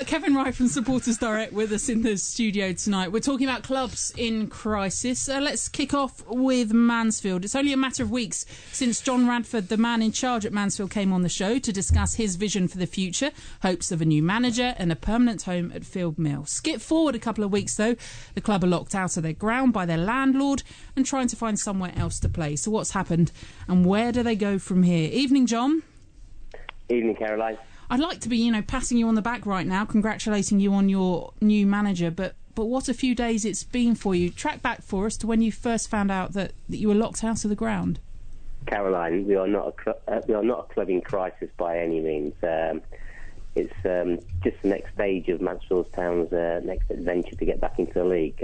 Kevin Wright from Supporters Direct with us in the studio tonight. We're talking about clubs in crisis. Let's kick off with Mansfield. It's only a matter of weeks since John Radford, the man in charge at Mansfield, came on the show to discuss his vision for the future, hopes of a new manager and a permanent home at Field Mill. Skip forward a couple of weeks, though. The club are locked out of their ground by their landlord and trying to find somewhere else to play. So what's happened and where do they go from here? Evening, John. Evening, Caroline. I'd like to be, patting you on the back right now, congratulating you on your new manager, but what a few days it's been for you. Track back for us to when you first found out that you were locked out of the ground. Caroline, we are not a club in crisis by any means. It's just the next stage of Mansfield Town's next adventure to get back into the league.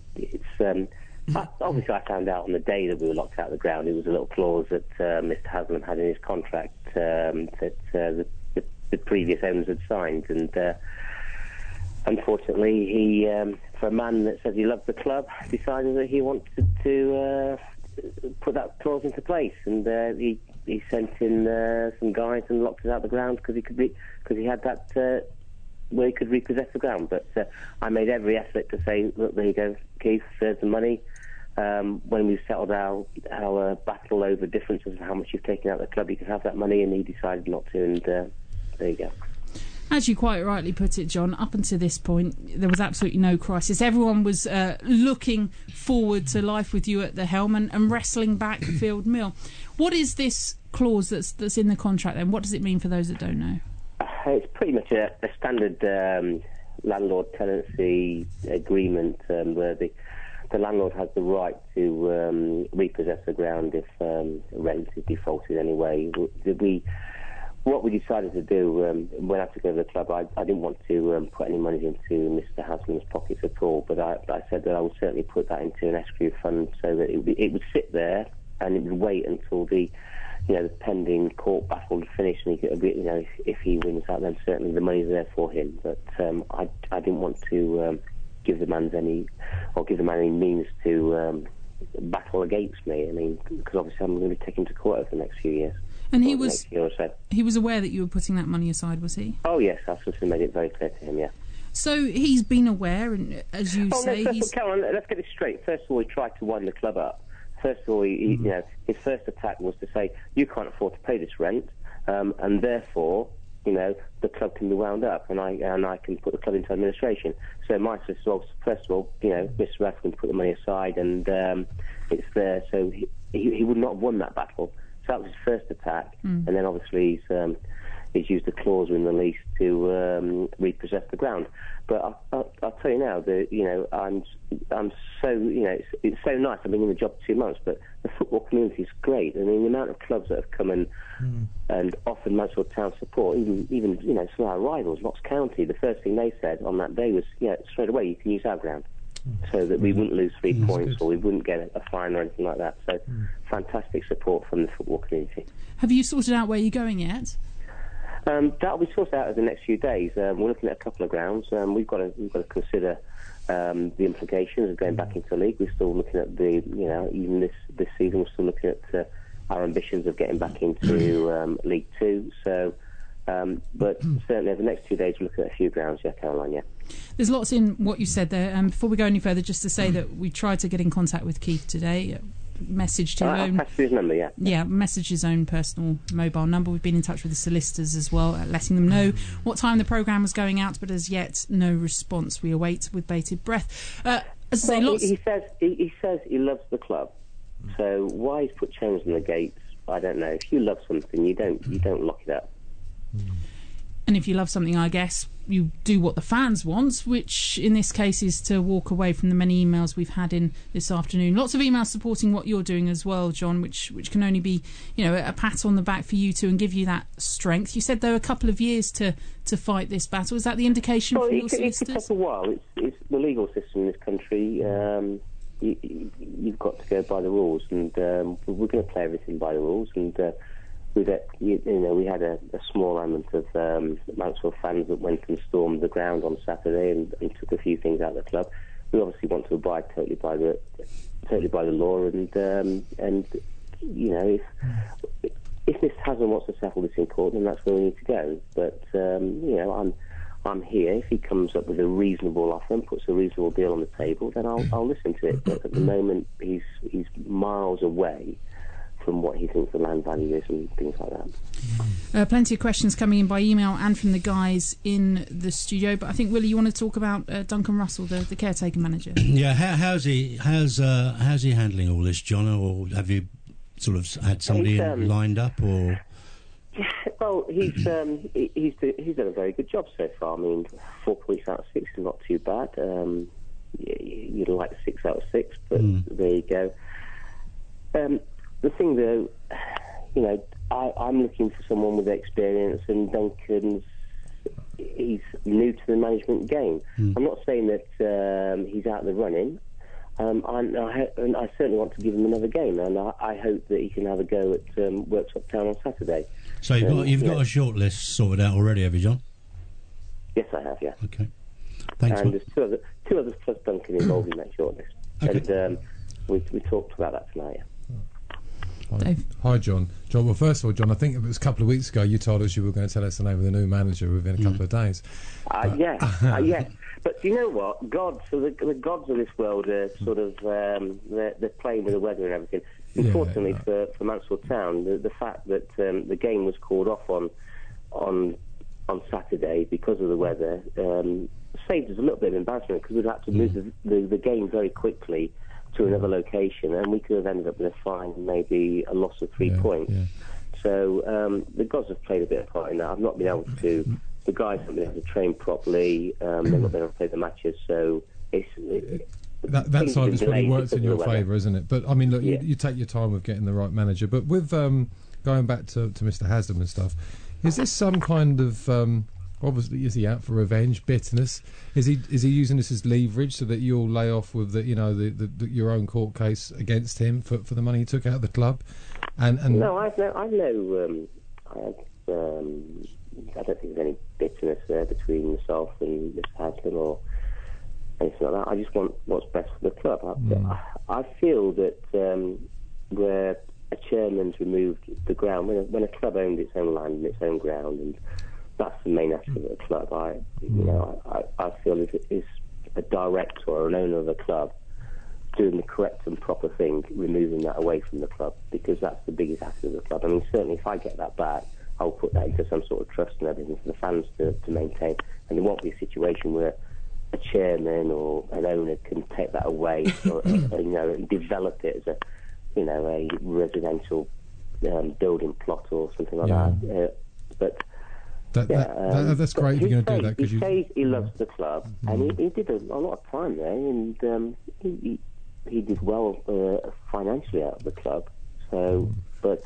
Obviously, I found out on the day that we were locked out of the ground. It was a little clause that Mr. Haslam had in his contract that the previous owners had signed, and unfortunately, he, for a man that says he loved the club, decided that he wanted to put that clause into place, and he sent in some guys and locked us out of the ground because he had that where he could repossess the ground. But I made every effort to say, look, there you go, Keith, there's the money. When we settled our battle over differences of how much you've taken out of the club, you can have that money, and he decided not to, and there you go. As you quite rightly put it, John, up until this point, there was absolutely no crisis. Everyone was looking forward to life with you at the helm and wrestling back Field Mill. What is this clause that's in the contract then? What does it mean for those that don't know? It's pretty much a standard landlord-tenancy agreement where the landlord has the right to repossess the ground if rent is defaulted anyway. What we decided to do when I took over the club, I didn't want to put any money into Mr. Haslam's pockets at all, but I said that I would certainly put that into an escrow fund so that it would sit there and it would wait until the pending court battle would finish, and he could, if he wins that, then certainly the money's there for him. But I didn't want to give the man any means to battle against me. I mean, because obviously I'm going to be taken to court over the next few years. And he was aware that you were putting that money aside, was he? Oh yes, I certainly made it very clear to him. Yeah. So he's been aware, and as you say, Caroline, let's get it straight. First of all, he tried to wind the club up. First of all, his first attack was to say, you can't afford to pay this rent, and therefore, the club can be wound up, and I can put the club into administration. So my sister, first of all, Mr. Rath can put the money aside, and it's there. So he would not have won that battle. So that was his first attack, and then obviously he's used a clause in the lease to repossess the ground. But I'll tell you now that I'm so it's so nice. I've been in the job 2 months, but the football community is great. I mean, the amount of clubs that have come and offered Mansfield Town support, even some of our rivals, Notts County. The first thing they said on that day was, straight away you can use our ground. So that we wouldn't lose 3 points or we wouldn't get a fine or anything like that. So fantastic support from the football community. Have you sorted out where you're going yet? That'll be sorted out over the next few days. We're looking at a couple of grounds. We've got to consider the implications of going back into the league. We're still looking at even this season, we're still looking at our ambitions of getting back into League Two. So, but certainly over the next 2 days, we're looking at a few grounds. Yeah, Caroline. Yeah. There's lots in what you said there. Before we go any further, just to say that we tried to get in contact with Keith today. Messaged his number, messaged his own personal mobile number. We've been in touch with the solicitors as well, letting them know what time the programme was going out, but as yet no response. We await with bated breath. He says he loves the club, so why he's put chains on the gates, I don't know. If you love something, you don't lock it up. And if you love something, I guess you do what the fans want, which in this case is to walk away from the many emails we've had in this afternoon. Lots of emails supporting what you're doing as well, John, which can only be, a pat on the back for you two and give you that strength. You said there were a couple of years to fight this battle. Is that the indication from your solicitors? It could take a while. It's the legal system in this country. You've got to go by the rules, and we're going to play everything by the rules, and we had a small element of Mansfield fans that went and stormed the ground on Saturday and took a few things out of the club. We obviously want to abide totally by the law, and if Mr. Haslam wants to settle this in court, then that's where we need to go. But I'm here. If he comes up with a reasonable offer and puts a reasonable deal on the table, then I'll listen to it. But at the moment, he's miles away from what he thinks the land value is and things like that. Plenty of questions coming in by email and from the guys in the studio. But I think, Willie, you want to talk about Duncan Russell, the caretaker manager. Yeah, how's he handling all this, John? Or have you sort of had somebody lined up, or? Yeah, well, he's done a very good job so far. I mean, 4 points out of 6 is not too bad. You'd like 6 out of 6, but there you go. The thing, though, I'm looking for someone with experience, and he's new to the management game. I'm not saying that he's out of the running. I certainly want to give him another game, and I hope that he can have a go at Worksop Town on Saturday. So you've got a short list sorted out already, have you, John? Yes, I have. Yeah. Okay. Thanks. And there's two others plus Duncan involved in that short list. Okay. And we talked about that tonight. Yeah. Hi, John. Well, first of all, John, I think it was a couple of weeks ago you told us you were going to tell us the name of the new manager within a couple of days. Yes. But you know what? The gods of this world are sort of they're playing with the weather and everything. Unfortunately for Mansfield Town, the fact that the game was called off on Saturday because of the weather saved us a little bit of embarrassment, because we'd had to move the game very quickly to another location, and we could have ended up with a fine and maybe a loss of 3 points. Yeah. So the gods have played a bit of part in that. I've not been able to. The guys haven't been able to train properly. They've not been able to play the matches. So that side has probably worked in your favour, isn't it? But I mean, look, you take your time with getting the right manager. But with going back to Mr. Haslam and stuff, is this some kind of obviously, is he out for revenge, bitterness? Is he using this as leverage so that you'll lay off with your own court case against him for the money he took out of the club? And no, I don't think there's any bitterness there between myself and Mr. Haslam or anything like that. I just want what's best for the club. I feel that where a chairman's removed the ground, when a club owned its own land and its own ground, and that's the main aspect of the club. I feel is a director or an owner of a club doing the correct and proper thing, removing that away from the club, because that's the biggest asset of the club. I mean, certainly if I get that back, I'll put that into some sort of trust and everything for the fans to maintain, and there won't be a situation where a chairman or an owner can take that away and develop it as a residential building plot or something like that. But that's great if you're going to do that, because he says he loves the club, and he did a lot of time there, and he did well financially out of the club. So, but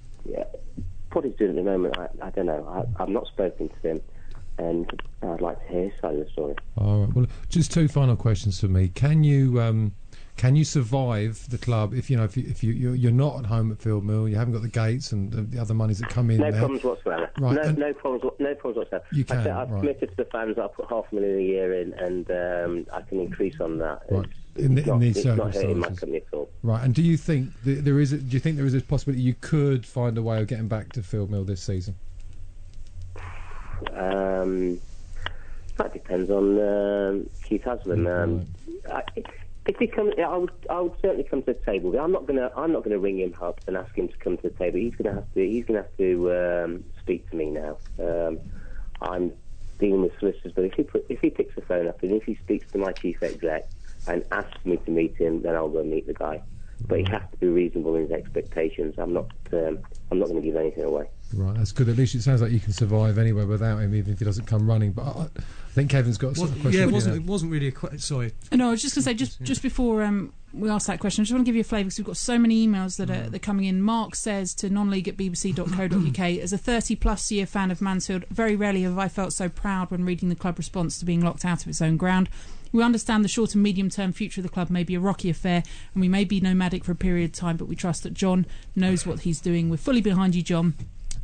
what he's doing at the moment, I don't know. I've not spoken to him, and I'd like to hear his side of the story. All right. Well, just 2 final questions for me. Can you survive the club if you're not at home at Field Mill, you haven't got the gates and the other monies that come in? No problems whatsoever. Right. No problems whatsoever. You can. I've committed to the fans that I'll put $500,000 a year in, and I can increase on that. Right. It's not hurting my company at all. Right. And do you think there is a possibility you could find a way of getting back to Field Mill this season? That depends on Keith Haslam. If he comes, I would certainly come to the table. I'm not gonna ring him up and ask him to come to the table. He's gonna have to speak to me now. I'm dealing with solicitors, but if he picks the phone up and if he speaks to my chief exec and asks me to meet him, then I'll go meet the guy. But he has to be reasonable in his expectations. I'm not going to give anything away. Right, that's good. At least it sounds like you can survive anyway without him, even if he doesn't come running. But I think Kevin's got a question. Yeah, it wasn't really a question. Sorry. No, I was just going to say, just before we ask that question, I just want to give you a flavour, because we've got so many emails that are coming in. Mark says to nonleague@bbc.co.uk, as a 30-plus year fan of Mansfield, very rarely have I felt so proud when reading the club response to being locked out of its own ground. We understand the short and medium-term future of the club may be a rocky affair, and we may be nomadic for a period of time, but we trust that John knows what he's doing. We're fully behind you, John.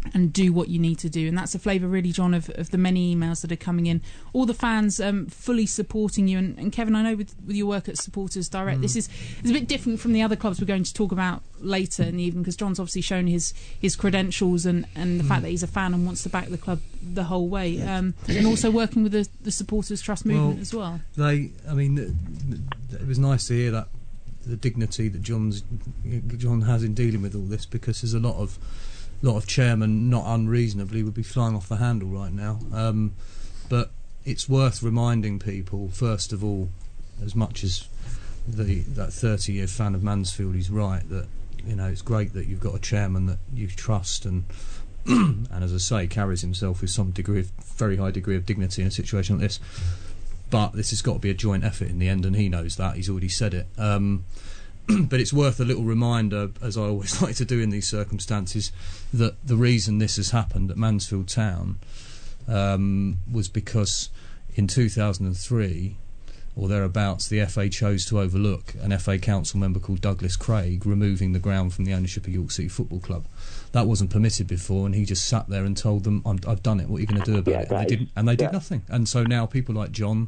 and do what you need to do. And that's a flavour, really, John, of the many emails that are coming in. All the fans fully supporting you. And Kevin, I know with your work at Supporters Direct, this is a bit different from the other clubs we're going to talk about later in the evening, because John's obviously shown his credentials and the fact that he's a fan and wants to back the club the whole way. And also working with the Supporters Trust movement as well. It was nice to hear that, the dignity that John has in dealing with all this, because there's a lot of chairmen, not unreasonably, would be flying off the handle right now. But it's worth reminding people, first of all, as much as that 30-year fan of Mansfield is right, that it's great that you've got a chairman that you trust and as I say, carries himself with some very high degree of dignity in a situation like this. But this has got to be a joint effort in the end, and he knows that. He's already said it. But it's worth a little reminder, as I always like to do in these circumstances, that the reason this has happened at Mansfield Town was because in 2003 or thereabouts, the FA chose to overlook an FA council member called Douglas Craig removing the ground from the ownership of York City Football Club. That wasn't permitted before, and he just sat there and told them, "I've done it. What are you going to do about it?" And they did nothing. And so now people like John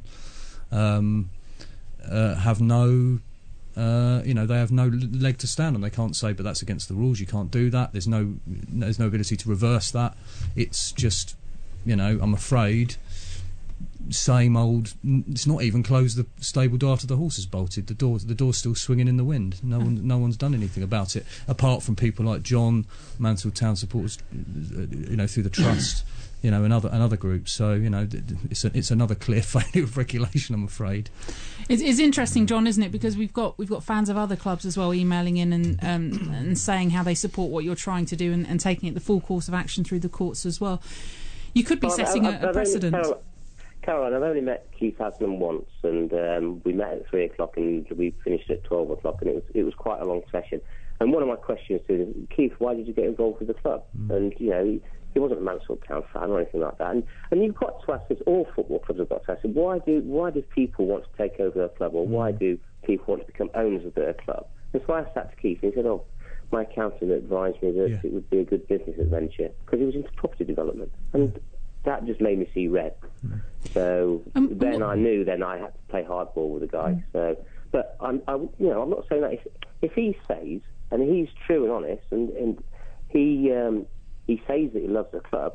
have no. They have no leg to stand on. They can't say, but that's against the rules, you can't do that. There's no ability to reverse that. It's just, I'm afraid, same old. It's not even closed the stable door after the horse has bolted. The door's still swinging in the wind. No one's done anything about it, apart from people like John, Mansfield Town supporters, through the trust. And other groups. So it's another clear failure of regulation, I'm afraid. It's interesting, John, isn't it? Because we've got fans of other clubs as well emailing in and saying how they support what you're trying to do and taking it the full course of action through the courts as well. You could be setting a precedent. Caroline, I've only met Keith Haslam once, and we met at 3 o'clock and we finished at 12 o'clock, and it was quite a long session. And one of my questions to him, Keith, why did you get involved with the club? And he wasn't a Mansfield Town fan or anything like that. And you've got to ask this, all football clubs have got to ask, why do people want to take over their club, or why do people want to become owners of their club? And so I asked that to Keith, and he said, my accountant advised me that it would be a good business adventure, because he was into property development. And that just made me see red. So then I knew I had to play hardball with the guy. So, but I'm not saying that if he says, and he's true and honest, and he says that he loves the club,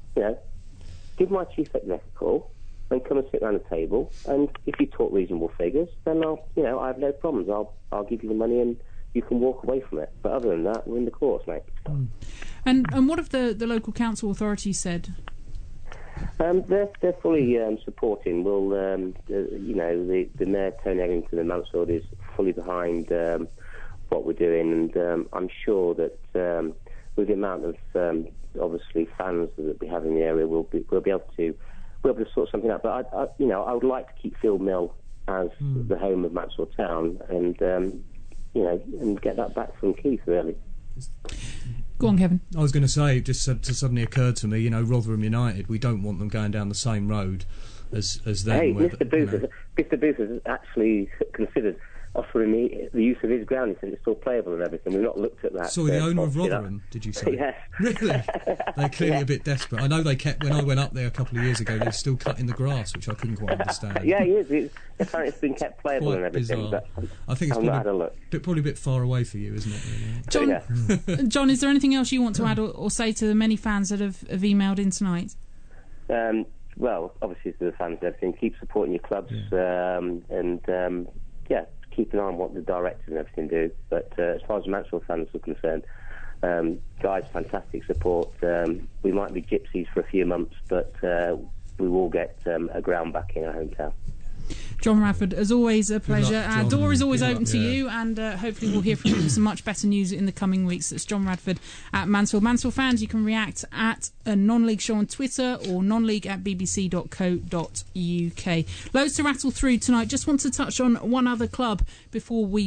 give my chief exec a call and come and sit around the table, and if you talk reasonable figures, then I have no problems. I'll give you the money and you can walk away from it. But other than that, we're in the courts, mate. And what have the local council authorities said? They're fully supporting. Well, the Mayor Tony Eglinton of Mansfield is fully behind what we're doing, and I'm sure that with the amount of obviously fans that we have in the area, we'll be able to sort something out. But I would like to keep Field Mill as the home of Mansfield Town, and and get that back from Keith, really. Go on, Kevin. I was going to say, it just suddenly occurred to me, Rotherham United, we don't want them going down the same road as them. Hey, Mr. Booth has actually considered offering me the use of his ground. He said it's still playable and everything. We've not looked at that. So the owner of Rotherham, did you say? Yes. Really? They're clearly a bit desperate. I know they kept, when I went up there a couple of years ago, they're still cutting the grass, which I couldn't quite understand. Yeah, he is. Apparently it's been kept playable and everything. But I think it's probably a bit far away for you, isn't it? Really? John, is there anything else you want to add or say to the many fans that have emailed in tonight? Well, obviously to the fans and everything, keep supporting your clubs, and keep an eye on what the directors and everything do. But as far as Mansfield fans are concerned, guys, fantastic support. We might be gypsies for a few months, but we will get a ground back in our hometown. John Radford, as always, a pleasure. Our door is always open to you, and hopefully we'll hear from you with some much better news in the coming weeks. It's John Radford at Mansfield. Mansfield fans, you can react at a non-league show on Twitter or nonleague@bbc.co.uk. Loads to rattle through tonight. Just want to touch on one other club before we